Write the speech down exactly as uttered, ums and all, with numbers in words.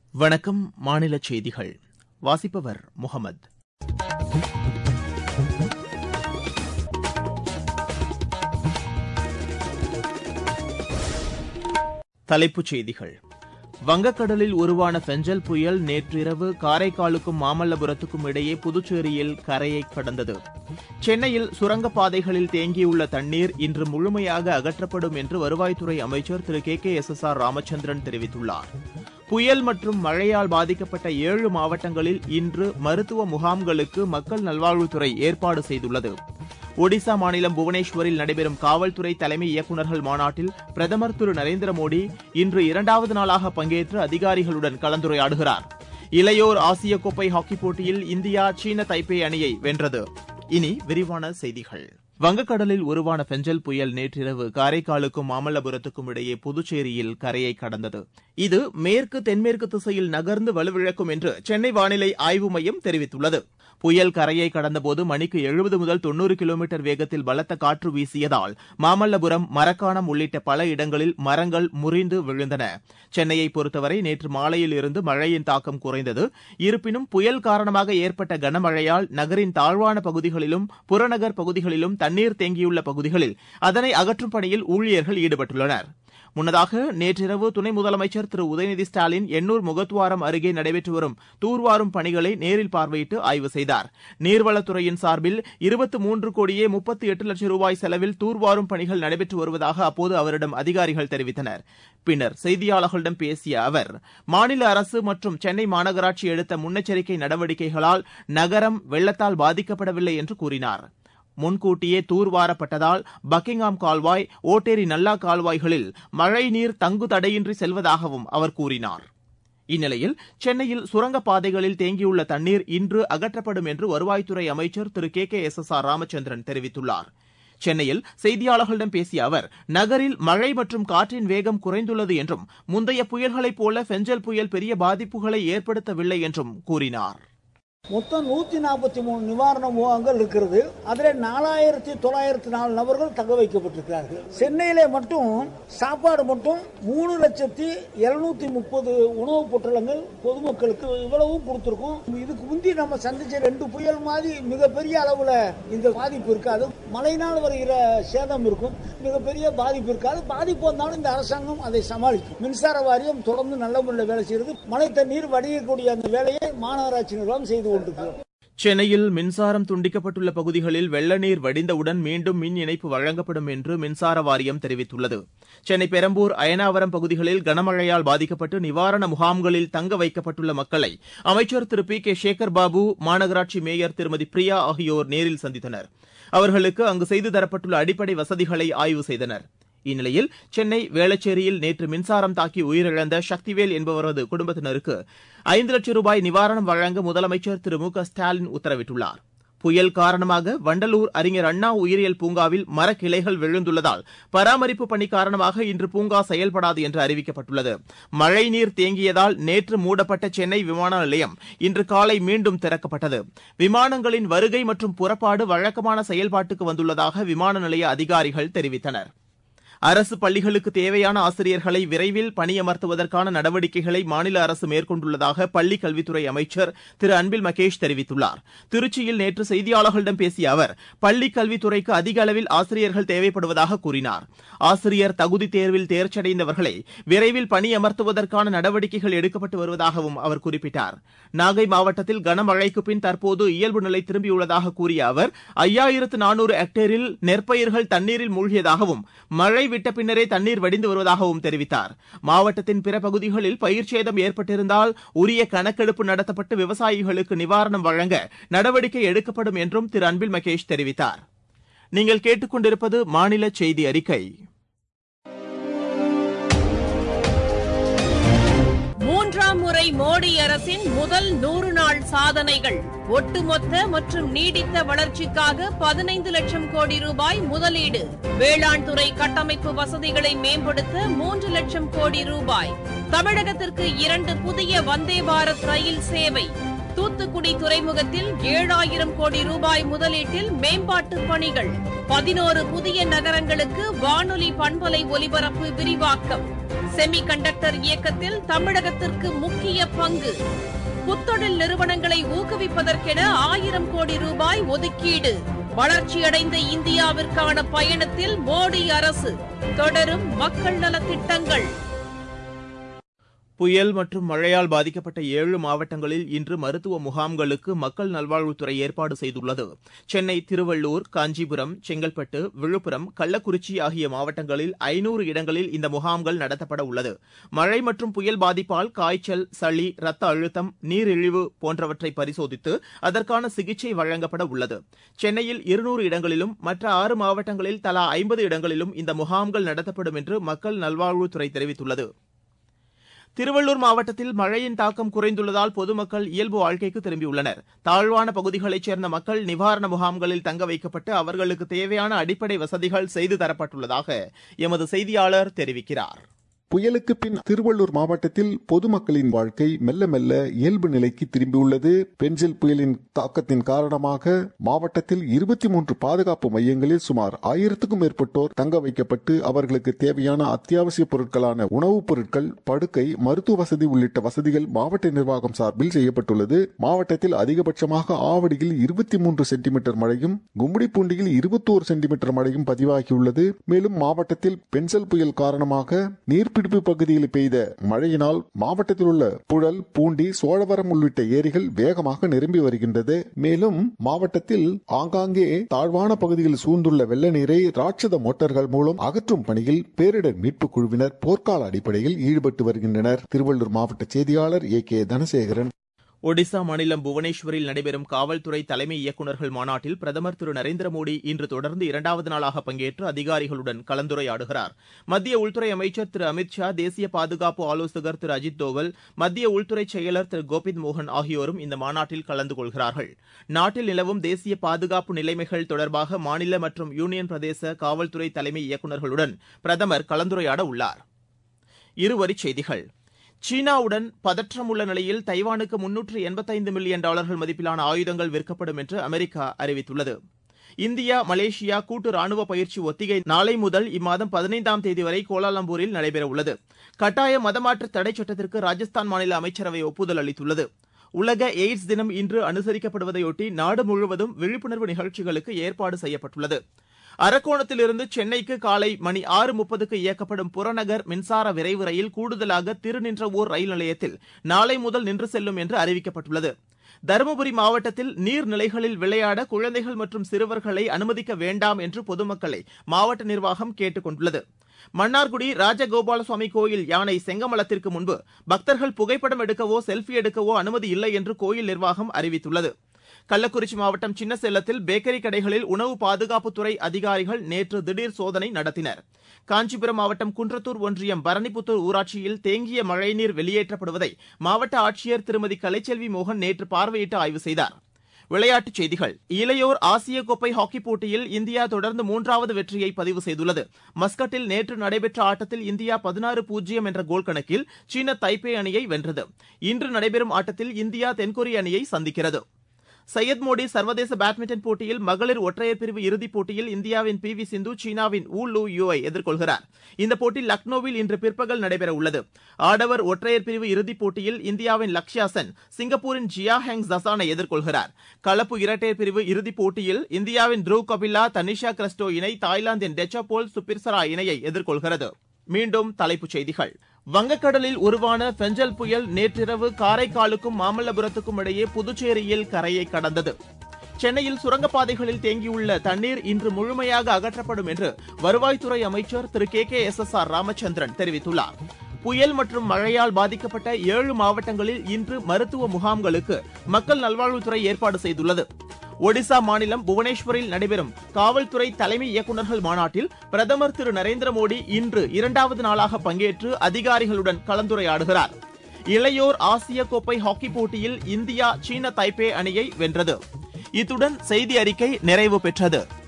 வணக்கம். மாநில செய்திகள் வாசிப்பவர் முகமது. தலைப்புச் செய்திகள். வங்கக்கடலில் உருவான பெஞ்சல் புயல் நேற்றிரவு காரைக்காலுக்கும் மாமல்லபுரத்துக்கும் இடையே புதுச்சேரியில் கரையை கடந்தது. சென்னையில் சுரங்கப்பாதைகளில் தேங்கியுள்ள தண்ணீர் இன்று முழுமையாக அகற்றப்படும் என்று வருவாய்த்துறை அமைச்சர் திரு K K S S R Ramachandran தெரிவித்துள்ளார். புயல் மற்றும் மழையால் பாதிக்கப்பட்ட ஏழு மாவட்டங்களில் இன்று மருத்துவ முகாம்களுக்கு மக்கள் நல்வாழ்வுத்துறை ஏற்பாடு செய்துள்ளது. ஒடிசா மாநிலம் புவனேஸ்வரில் நடைபெறும் காவல்துறை தலைமை இயக்குநர்கள் மாநாட்டில் பிரதமர் திரு நரேந்திர மோடி இன்று இரண்டாவது நாளாக பங்கேற்று அதிகாரிகளுடன் கலந்துரையாடுகிறார். இளையோர் ஆசிய கோப்பை ஹாக்கிப் போட்டியில் இந்தியா சீன தைப்பே அணியை வென்றது. இனி விரிவான செய்திகள். வங்கக்கடலில் உருவான பெஞ்சல் புயல் நேற்றிரவு காரைக்காலுக்கும் மாமல்லபுரத்துக்கும் இடையே புதுச்சேரியில் கரையை கடந்தது. இது மேற்கு தென்மேற்கு திசையில் நகர்ந்து வலுவிழக்கும் என்று சென்னை வானிலை ஆய்வு மையம் தெரிவித்துள்ளது. புயல் கரையை கடந்தபோது மணிக்கு எழுபது முதல் தொன்னூறு கிலோமீட்டர் வேகத்தில் பலத்த காற்று வீசியதால் மாமல்லபுரம், மரக்காணம் உள்ளிட்ட பல இடங்களில் மரங்கள் முறிந்து விழுந்தன. சென்னையை பொறுத்தவரை நேற்று மாலையில் இருந்து மழையின் தாக்கம் குறைந்தது. இருப்பினும் புயல் காரணமாக ஏற்பட்ட கனமழையால் நகரின் தாழ்வான பகுதிகளிலும் புறநகர் பகுதிகளிலும் தண்ணீர் தேங்கியுள்ள பகுதிகளில் அதனை அகற்றும் பணியில் ஊழியர்கள் ஈடுபட்டுள்ளனர். முன்னதாக நேற்றிரவு துணை முதலமைச்சர் திரு உதயநிதி ஸ்டாலின் எண்ணூர் முகத்துவாரம் அருகே நடைபெற்று வரும் தூர்வாரும் பணிகளை நேரில் பார்வையிட்டு ஆய்வு செய்தார். நீர்வளத்துறையின் சார்பில் இருபத்தி மூன்று கோடியே முப்பத்தி எட்டு லட்சம் ரூபாய் செலவில் தூர்வாரும் பணிகள் நடைபெற்று வருவதாக அப்போது அவரிடம் அதிகாரிகள் தெரிவித்தனர். பின்னர் செய்தியாளர்களிடம் பேசிய அவர், மாநில அரசு மற்றும் சென்னை மாநகராட்சி எடுத்த முன்னெச்சரிக்கை நடவடிக்கைகளால் நகரம் வெள்ளத்தால் பாதிக்கப்படவில்லை என்று கூறினார். முன்கூட்டியே தூர்வாரப்பட்டதால் பக்கிங்ஹாம் கால்வாய், ஓட்டேரி நல்லா கால்வாய்களில் மழை நீர் தங்கு தடையின்றி செல்வதாகவும் அவர் கூறினார். இந்நிலையில் சென்னையில் சுரங்கப்பாதைகளில் தேங்கியுள்ள தண்ணீர் இன்று அகற்றப்படும் என்று வருவாய்த்துறை அமைச்சர் திரு K K S S R Ramachandran தெரிவித்துள்ளார். சென்னையில் செய்தியாளர்களிடம் பேசிய அவர், நகரில் மழை மற்றும் காற்றின் வேகம் குறைந்துள்ளது என்றும் முந்தைய புயல்களைப் போல பெஞ்சல் புயல் பெரிய பாதிப்புகளை ஏற்படுத்தவில்லை என்றும் கூறினார். மொத்தம் நூத்தி நாற்பத்தி மூணு நிவாரண முகாம்கள் இருக்கிறது. அதில் நாலாயிரத்தி தொள்ளாயிரத்தி நாலு நபர்கள் தங்க வைக்கப்பட்டிருக்கிறார்கள். சென்னையில மட்டும் சாப்பாடு மட்டும் மூணு லட்சத்தி இருநூத்தி முப்பது உணவுப் பொட்டலங்கள் பொதுமக்களுக்கு இவ்வளவும் கொடுத்திருக்கோம். இதுக்கு முந்தி நம்ம சந்திச்ச ரெண்டு புயல் மாதிரி மிகப்பெரிய அளவுல இந்த பாதிப்பு இருக்காது. மழையினால் வருகிற சேதம் இருக்கும், மிகப்பெரிய பாதிப்பு இருக்காது. பாதிப்பு வந்தாலும் இந்த அரசாங்கம் அதை சமாளிக்கும். மின்சார வாரியம் தொடர்ந்து நல்ல முறையில் வேலை செய்கிறது. மழை தண்ணீர் வடியக்கூடிய அந்த வேலையை மாநகராட்சி நிர்வாகம் செய்து சென்னையில் மின்சாரம் துண்டிக்கப்பட்டுள்ள பகுதிகளில் வெள்ள நீர் வடிந்தவுடன் மீண்டும் மின் இணைப்பு வழங்கப்படும் என்று மின்சார வாரியம் தெரிவித்துள்ளது. சென்னை பெரம்பூர், அயனாவரம் பகுதிகளில் கனமழையால் பாதிக்கப்பட்டு நிவாரண முகாம்களில் தங்க வைக்கப்பட்டுள்ள மக்களை அமைச்சர் திரு பி கே சேகர் பாபு, மாநகராட்சி மேயர் திருமதி பிரியா ஆகியோர் நேரில் சந்தித்தனர். அவர்களுக்கு அங்கு செய்து தரப்பட்டுள்ள அடிப்படை வசதிகளை ஆய்வு செய்தனர். இந்நிலையில் சென்னை வேளச்சேரியில் நேற்று மின்சாரம் தாக்கி உயிரிழந்த சக்திவேல் என்பவரது குடும்பத்தினருக்கு ஐந்து லட்சம் ரூபாய் நிவாரணம் வழங்க முதலமைச்சர் திரு மு க ஸ்டாலின் உத்தரவிட்டுள்ளார். புயல் காரணமாக வண்டலூர் அறிஞர் அண்ணா உயிரியல் பூங்காவில் மரக்கிளைகள் விழுந்துள்ளதால் பராமரிப்பு பணி காரணமாக இன்று பூங்கா செயல்படாது என்று அறிவிக்கப்பட்டுள்ளது. மழைநீர் தேங்கியதால் நேற்று மூடப்பட்ட சென்னை விமான நிலையம் இன்று காலை மீண்டும் திறக்கப்பட்டது. விமானங்களின் வருகை மற்றும் புறப்பாடு வழக்கமான செயல்பாட்டுக்கு வந்துள்ளதாக விமான நிலைய அதிகாரிகள் தெரிவித்தனர். அரசு பள்ளிகளுக்கு தேவையான ஆசிரியர்களை விரைவில் பணியமர்த்துவதற்கான நடவடிக்கைகளை மாநில அரசு மேற்கொண்டுள்ளதாக பள்ளிக் கல்வித்துறை அமைச்சர் திரு அன்பில் மகேஷ் தெரிவித்துள்ளார். திருச்சியில் நேற்று செய்தியாளர்களிடம் பேசிய அவர், பள்ளிக் கல்வித்துறைக்கு அதிக அளவில் ஆசிரியர்கள் தேவைப்படுவதாக கூறினார். ஆசிரியர் தகுதி தேர்வில் தேர்ச்சியடைந்தவர்களை விரைவில் பணியமர்த்துவதற்கான நடவடிக்கைகள் எடுக்கப்பட்டு வருவதாகவும் அவர் குறிப்பிட்டார். நாகை மாவட்டத்தில் கனமழைக்கு பின் தற்போது இயல்பு நிலை திரும்பியுள்ளதாக கூறிய அவர், ஐயாயிரத்து நானூறு ஹெக்டேரில் நெற்பயிர்கள் தண்ணீரில் மூழ்கியதாகவும் மழை விட்ட பின்னரே தண்ணீர் வடிந்து வருவதாகவும் தெரிவித்தார். மாவட்டத்தின் பிற பகுதிகளில் பயிர் சேதம் ஏற்பட்டிருந்தால் உரிய கணக்கெடுப்பு நடத்தப்பட்டு விவசாயிகளுக்கு நிவாரணம் வழங்க நடவடிக்கை எடுக்கப்படும் என்றும் திரு அன்பில் மகேஷ் தெரிவித்தார். நீங்கள் கேட்டுக்கொண்டிருப்பது மாநில செய்தி அறிக்கை. மூன்றாம் முறை மோடி அரசின் முதல் நூறு நாள் சாதனைகள். ஒட்டுமொத்த மற்றும் நீடித்த வளர்ச்சிக்காக பதினைந்து லட்சம் கோடி ரூபாய் முதலீடு. வேளாண் துறை கட்டமைப்பு வசதிகளை மேம்படுத்த மூன்று லட்சம் கோடி ரூபாய். தமிழகத்திற்கு இரண்டு புதிய வந்தே பாரத் ரயில் சேவை. தூத்துக்குடி துறைமுகத்தில் ஏழாயிரம் கோடி ரூபாய் முதலீட்டில் மேம்பாட்டு பணிகள். பதினோரு புதிய நகரங்களுக்கு வானொலி பண்பலை ஒலிபரப்பு விரிவாக்கம். செமி கண்டக்டர் இயக்கத்தில் தமிழகத்திற்கு முக்கிய பங்கு பங்கு. புத்தொழில் நிறுவனங்களை ஊக்குவிப்பதற்கென ஆயிரம் கோடி ரூபாய் ஒதுக்கீடு. வளர்ச்சியடைந்த இந்தியாவிற்கான பயணத்தில் மோடி அரசு. தொடரும் மக்கள் நலத்திட்டங்கள். புயல் மற்றும் மழையால் பாதிக்கப்பட்ட ஏழு மாவட்டங்களில் இன்று மருத்துவ முகாம்களுக்கு மக்கள் நல்வாழ்வுத்துறை ஏற்பாடு செய்துள்ளது. சென்னை, திருவள்ளூர், காஞ்சிபுரம், செங்கல்பட்டு, விழுப்புரம், கள்ளக்குறிச்சி ஆகிய மாவட்டங்களில் ஐநூறு இடங்களில் இந்த முகாம்கள் நடத்தப்பட உள்ளது. மழை மற்றும் புயல் பாதிப்பால் காய்ச்சல், சளி, ரத்த அழுத்தம், நீரிழிவு போன்றவற்றை பரிசோதித்து அதற்கான சிகிச்சை வழங்கப்பட உள்ளது. சென்னையில் இருநூறு இடங்களிலும் மற்ற ஆறு மாவட்டங்களில் தலா ஐம்பது இடங்களிலும் இந்த முகாம்கள் நடத்தப்படும் என்று மக்கள் நல்வாழ்வுத்துறை தெரிவித்துள்ளது. திருவள்ளூர் மாவட்டத்தில் மழையின் தாக்கம் குறைந்துள்ளதால் பொதுமக்கள் இயல்பு வாழ்க்கைக்கு திரும்பியுள்ளனர். தாழ்வான பகுதிகளைச் சேர்ந்த மக்கள் நிவாரண முகாம்களில் தங்க வைக்கப்பட்டு அவர்களுக்கு தேவையான அடிப்படை வசதிகள் செய்து தரப்பட்டுள்ளதாக எமது செய்தியாளர் தெரிவிக்கிறார். புயலுக்கு பின் திருவள்ளூர் மாவட்டத்தில் பொதுமக்களின் வாழ்க்கை மெல்ல மெல்ல இயல்பு நிலைக்கு திரும்பியுள்ளது. பென்சில் புயலின் தாக்கத்தின் காரணமாக மாவட்டத்தில் இருபத்தி மூன்று பாதுகாப்பு மையங்களில் சுமார் ஆயிரத்துக்கும் மேற்பட்டோர் தங்க வைக்கப்பட்டு அவர்களுக்கு தேவையான அத்தியாவசிய பொருட்களான உணவுப் பொருட்கள், படுக்கை, மருத்துவ வசதி உள்ளிட்ட வசதிகள் மாவட்ட நிர்வாகம் சார்பில் செய்யப்பட்டுள்ளது. மாவட்டத்தில் அதிகபட்சமாக ஆவடியில் இருபத்தி மூன்று சென்டிமீட்டர் மழையும், கும்மிடிப்பூண்டியில் இருபத்தோரு சென்டிமீட்டர் மழையும் பதிவாகியுள்ளது. மேலும் மாவட்டத்தில் பென்சில் புயல் காரணமாக நீர் பிடிப்பு பகுதியில் பெய்த மழையினால் மாவட்டத்தில் உள்ள புழல், பூண்டி, சோழவரம் உள்ளிட்ட ஏரிகள் வேகமாக நிரம்பி வருகின்றது. மேலும் மாவட்டத்தில் ஆங்காங்கே தாழ்வான பகுதியில் சூழ்ந்துள்ள வெள்ள நீரை ராட்சத மோட்டார்கள் மூலம் அகற்றும் பணியில் பேரிடர் மீட்பு குழுவினர் போர்க்கால அடிப்படையில் ஈடுபட்டு வருகின்றனர். திருவள்ளூர் மாவட்ட செய்தியாளர் ஏ கே தனசேகரன். ஒடிசா மாநிலம் புவனேஸ்வரில் நடைபெறும் காவல்துறை தலைமை இயக்குநர்கள் மாநாட்டில் பிரதமர் திரு நரேந்திர மோடி இன்று தொடர்ந்து இரண்டாவது நாளாக பங்கேற்று அதிகாரிகளுடன் கலந்துரையாடுகிறார். மத்திய உள்துறை அமைச்சர் திரு அமித் ஷா, தேசிய பாதுகாப்பு ஆலோசகர் திரு அஜித் தோவல், மத்திய உள்துறை செயலர் திரு கோபிந்த் மோகன் ஆகியோரும் இந்த மாநாட்டில் கலந்து கொள்கிறார்கள். நாட்டில் நிலவும் தேசிய பாதுகாப்பு நிலைமைகள் தொடர்பாக மாநில மற்றும் யூனியன் பிரதேச காவல்துறை தலைமை இயக்குநர்களுடன் பிரதமர் கலந்துரையாட உள்ளார். இருவரிச் செய்திகள். சீனாவுடன் பதற்றம் உள்ள நிலையில் தைவானுக்கு முன்னூற்று எண்பத்தைந்து மில்லியன் டாலர்கள் மதிப்பிலான ஆயுதங்கள் விற்கப்படும் என்று அமெரிக்கா அறிவித்துள்ளது. இந்தியா மலேசியா கூட்டு ராணுவ பயிற்சி ஒத்திகை நாளை முதல் இம்மாதம் பதினைந்தாம் தேதி வரை கோலாலம்பூரில் நடைபெறவுள்ளது. கட்டாய மதமாற்ற தடை சட்டத்திற்கு ராஜஸ்தான் மாநில அமைச்சரவை ஒப்புதல் அளித்துள்ளது. உலக எய்ட்ஸ் தினம் இன்று அனுசரிக்கப்படுவதையொட்டி நாடு முழுவதும் விழிப்புணர்வு நிகழ்ச்சிகளுக்கு ஏற்பாடு செய்யப்பட்டுள்ளது. அரக்கோணத்திலிருந்து சென்னைக்கு காலை மணி ஆறு முப்பதுக்கு இயக்கப்படும் புறநகர் மின்சார விரைவு ரயில் கூடுதலாக திருநின்றவூர் ரயில் நிலையத்தில் நாளை முதல் நின்று செல்லும் என்று அறிவிக்கப்பட்டுள்ளது. தருமபுரி மாவட்டத்தில் நீர்நிலைகளில் விளையாட குழந்தைகள் மற்றும் சிறுவர்களை அனுமதிக்க வேண்டாம் என்று பொதுமக்களை மாவட்ட நிர்வாகம் கேட்டுக் கொண்டுள்ளது. மன்னார்குடி ராஜகோபாலசுவாமி கோயில் யானை செங்கமலத்திற்கு முன்பு பக்தர்கள் புகைப்படம் எடுக்கவோ செல்ஃபி எடுக்கவோ அனுமதி இல்லை என்று கோயில் நிர்வாகம் அறிவித்துள்ளது. கள்ளக்குறிச்சி மாவட்டம் சின்னசேலத்தில் பேக்கரி கடைகளில் உணவு பாதுகாப்புத்துறை அதிகாரிகள் நேற்று திடீர் சோதனை நடத்தினர். காஞ்சிபுரம் மாவட்டம் குன்றத்தூர் ஒன்றியம் பரணிப்புத்தூர் ஊராட்சியில் தேங்கிய மழைநீர் வெளியேற்றப்படுவதை மாவட்ட ஆட்சியர் திருமதி கலைச்செல்வி மோகன் நேற்று பார்வையிட்டு ஆய்வு செய்தார். விளையாட்டுச் செய்திகள். இளையோர் ஆசிய கோப்பை ஹாக்கிப் போட்டியில் இந்தியா தொடர்ந்து மூன்றாவது வெற்றியை பதிவு செய்துள்ளது. மஸ்கட்டில் நேற்று நடைபெற்ற ஆட்டத்தில் இந்தியா பதினாறு பூஜ்ஜியம் என்ற கோல் கணக்கில் சீன தைப்பே அணியை வென்றது. இன்று நடைபெறும் ஆட்டத்தில் இந்தியா தென்கொரிய அணியை சந்திக்கிறது. சையத் மோடி சர்வதேச பேட்மிண்டன் போட்டியில் மகளிர் ஒற்றையர் பிரிவு இறுதிப் போட்டியில் இந்தியாவின் பி வி சிந்து சீனாவின் வு லூ யூவை எதிர்கொள்கிறார். இந்த போட்டி லக்னோவில் இன்று பிற்பகல் நடைபெற உள்ளது. ஆடவர் ஒற்றையர் பிரிவு இறுதிப் போட்டியில் இந்தியாவின் லக்ஷ்யா சென் சிங்கப்பூரின் ஜியா ஹெங் ஜசானை எதிர்கொள்கிறார். கலப்பு இரட்டையர் பிரிவு இறுதிப் போட்டியில் இந்தியாவின் த்ருவ் கபிலா தனிஷா கிறிஸ்டோ இணை தாய்லாந்தின் டெச்சபோல் சுபிர்சரா இணையை எதிர்கொள்கிறது. மீண்டும் தலைப்புச் செய்திகள். வங்கக்கடலில் உருவான பெஞ்சல் புயல் நேற்றிரவு காரைக்காலுக்கும் மாமல்லபுரத்துக்கும் இடையே புதுச்சேரியில் கரையை கடந்தது. சென்னையில் சுரங்கப்பாதைகளில் தேங்கியுள்ள தண்ணீர் இன்று முழுமையாக அகற்றப்படும் என்று வருவாய்த்துறை அமைச்சர் திரு K K S S R Ramachandran தெரிவித்துள்ளார். புயல் மற்றும் மழையால் பாதிக்கப்பட்ட ஏழு மாவட்டங்களில் இன்று மருத்துவ முகாம்களுக்கு மக்கள் நல்வாழ்வுத்துறை ஏற்பாடு செய்துள்ளது. ஒடிசா மாநிலம் புவனேஸ்வரில் நடைபெறும் காவல்துறை தலைமை இயக்குநர்கள் மாநாட்டில் பிரதமர் திரு நரேந்திர மோடி இன்று இரண்டாவது நாளாக பங்கேற்று அதிகாரிகளுடன் கலந்துரையாடுகிறார். இளையோர் ஆசிய கோப்பை ஹாக்கிப் போட்டியில் இந்தியா சீன தைப்பே அணியை வென்றது. இத்துடன் செய்தி அறிக்கை நிறைவு பெற்றது.